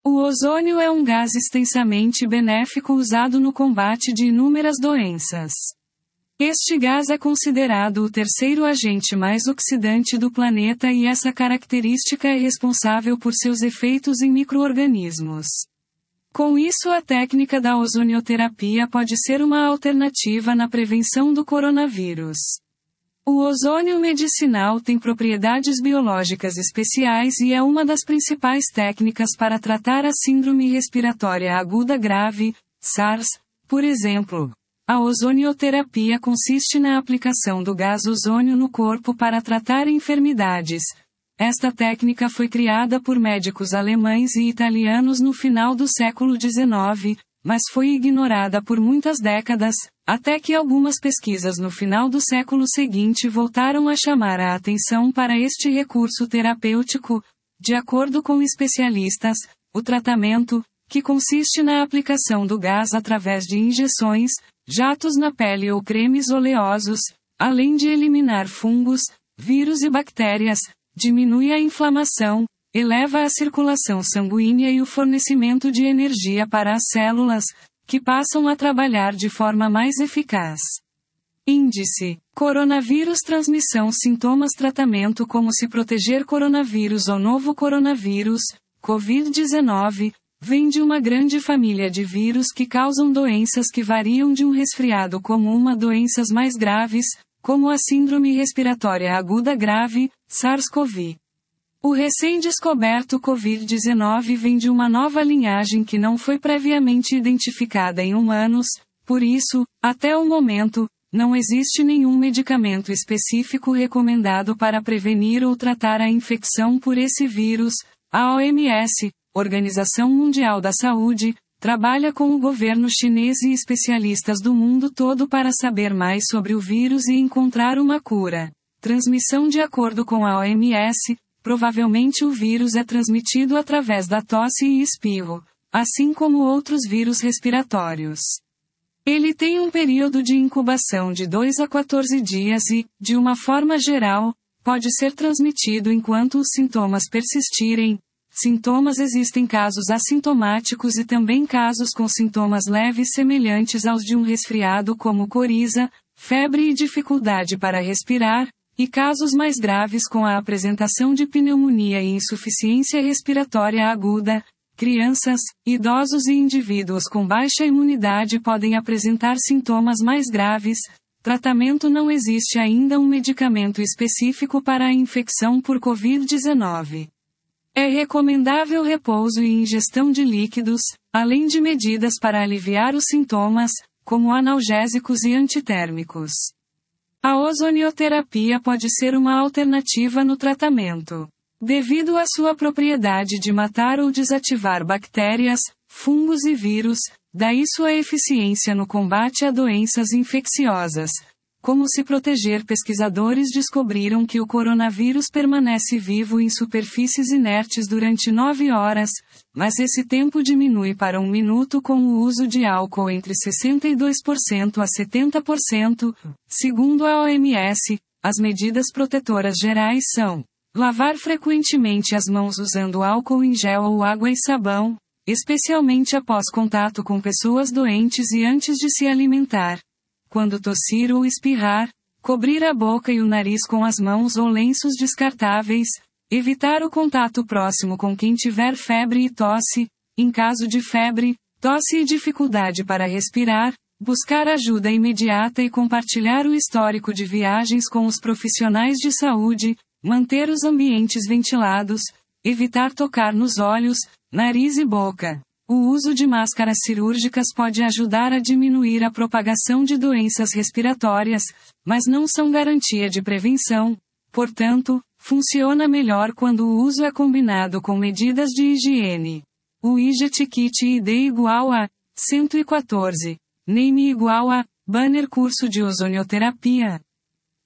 O ozônio é um gás extensamente benéfico usado no combate de inúmeras doenças. Este gás é considerado o terceiro agente mais oxidante do planeta e essa característica é responsável por seus efeitos em micro-organismos. Com isso, a técnica da ozonioterapia pode ser uma alternativa na prevenção do coronavírus. O ozônio medicinal tem propriedades biológicas especiais e é uma das principais técnicas para tratar a síndrome respiratória aguda grave, SARS, por exemplo. A ozonioterapia consiste na aplicação do gás ozônio no corpo para tratar enfermidades. Esta técnica foi criada por médicos alemães e italianos no final do século XIX, mas foi ignorada por muitas décadas, até que algumas pesquisas no final do século seguinte voltaram a chamar a atenção para este recurso terapêutico. De acordo com especialistas, o tratamento, que consiste na aplicação do gás através de injeções, jatos na pele ou cremes oleosos, além de eliminar fungos, vírus e bactérias, diminui a inflamação, eleva a circulação sanguínea e o fornecimento de energia para as células, que passam a trabalhar de forma mais eficaz. Índice: coronavírus transmissão sintomas tratamento como se proteger coronavírus ou novo coronavírus, Covid-19, vem de uma grande família de vírus que causam doenças que variam de um resfriado comum a doenças mais graves, como a síndrome respiratória aguda grave, SARS-CoV. O recém-descoberto Covid-19 vem de uma nova linhagem que não foi previamente identificada em humanos, por isso, até o momento, não existe nenhum medicamento específico recomendado para prevenir ou tratar a infecção por esse vírus. A OMS, Organização Mundial da Saúde, trabalha com o governo chinês e especialistas do mundo todo para saber mais sobre o vírus e encontrar uma cura. Transmissão: de acordo com a OMS, provavelmente o vírus é transmitido através da tosse e espirro, assim como outros vírus respiratórios. Ele tem um período de incubação de 2 a 14 dias e, de uma forma geral, pode ser transmitido enquanto os sintomas persistirem. Sintomas: existem casos assintomáticos e também casos com sintomas leves semelhantes aos de um resfriado como coriza, febre e dificuldade para respirar, e casos mais graves com a apresentação de pneumonia e insuficiência respiratória aguda. Crianças, idosos e indivíduos com baixa imunidade podem apresentar sintomas mais graves. Tratamento: não existe ainda um medicamento específico para a infecção por Covid-19. É recomendável repouso e ingestão de líquidos, além de medidas para aliviar os sintomas, como analgésicos e antitérmicos. A ozonioterapia pode ser uma alternativa no tratamento. Devido à sua propriedade de matar ou desativar bactérias, fungos e vírus, daí sua eficiência no combate a doenças infecciosas. Como se proteger: pesquisadores descobriram que o coronavírus permanece vivo em superfícies inertes durante 9 horas, mas esse tempo diminui para 1 minuto com o uso de álcool entre 62% a 70%. Segundo a OMS, as medidas protetoras gerais são: lavar frequentemente as mãos usando álcool em gel ou água e sabão, especialmente após contato com pessoas doentes e antes de se alimentar. Quando tossir ou espirrar, cobrir a boca e o nariz com as mãos ou lenços descartáveis. Evitar o contato próximo com quem tiver febre e tosse. Em caso de febre, tosse e dificuldade para respirar, buscar ajuda imediata e compartilhar o histórico de viagens com os profissionais de saúde. Manter os ambientes ventilados. Evitar tocar nos olhos, nariz e boca. O uso de máscaras cirúrgicas pode ajudar a diminuir a propagação de doenças respiratórias, mas não são garantia de prevenção. Portanto, funciona melhor quando o uso é combinado com medidas de higiene. O Widget Kit ID igual a 114. Name igual a Banner curso de ozonioterapia.